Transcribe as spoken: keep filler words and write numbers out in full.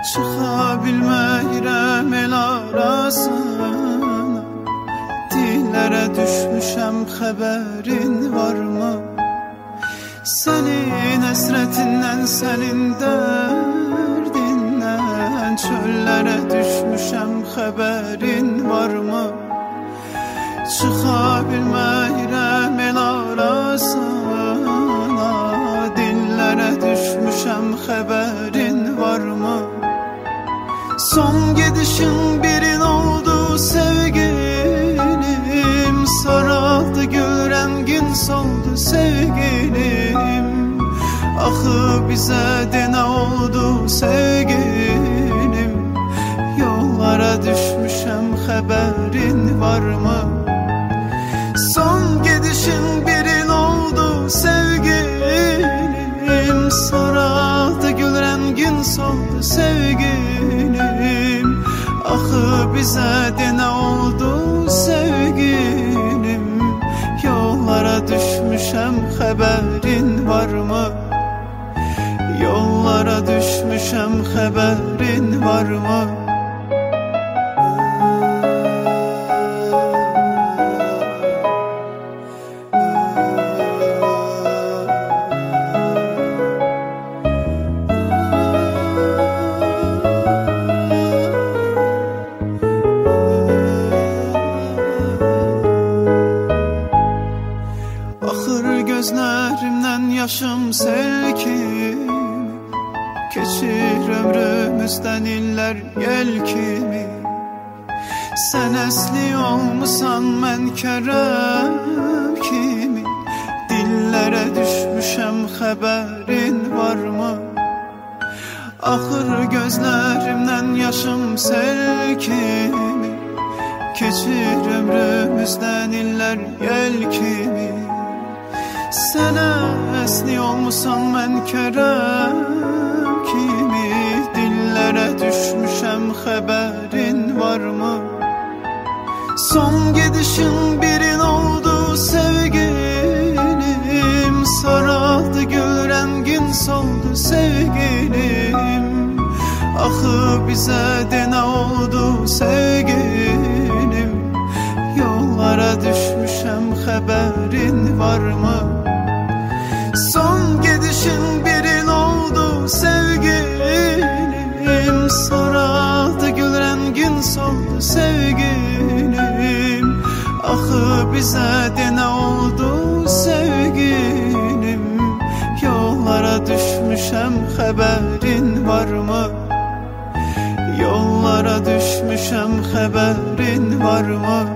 çıxa bilməyirəm el arasına. Dillərə düşmüşəm, xəbərin varmı? Sənin əsrətindən, sənin dərdindən çöllərə düşmüşəm, xəbərin varmı? Çıxa bilməyirəm el arasına. Dillərə düşmüşəm, xəbərin varmı? Son gedişin birin oldu sevgilim. Saraldı gül rəngin soldu sevgilim. Axı bizə denə oldu sevgilim. Yollara düşmüşəm, xəbərin varmı? Son gedişin birin oldu sevgilim. Saraldı gül rəngin soldu sevgilim. Axı bizə denə oldu sevgilim. Yollara düşmüşəm, xəbərin varmı? Yollara düşmüşəm, xəbərin varmı? Gözlərimdən yaşım sel kimi, keçir ömrümüzdən illər yel kimi. Sən əsli olmusan, mən kərəm kimi. Dillərə düşmüşəm, xəbərin varmı? Axır gözlərimdən yaşım sel kimi, keçir ömrümüzdən illər yel kimi. Sən əsli olmusan, mən kərəm kimi. Dillərə düşmüşəm, xəbərin varmı? Son gedişin birin oldu sevgilim. Saraldı gül rəngin soldu sevgilim. Axı bizə denə oldu sevgilim. Yollara düşmüşəm, xəbərin varmı? Son gedişin birin oldu sevgilim. Saraldı gül rəngin soldu sevgilim. Axı bizə denə oldu sevgilim. Yollara düşmüşəm, xəbərin varmı? Yollara düşmüşəm, xəbərin varmı?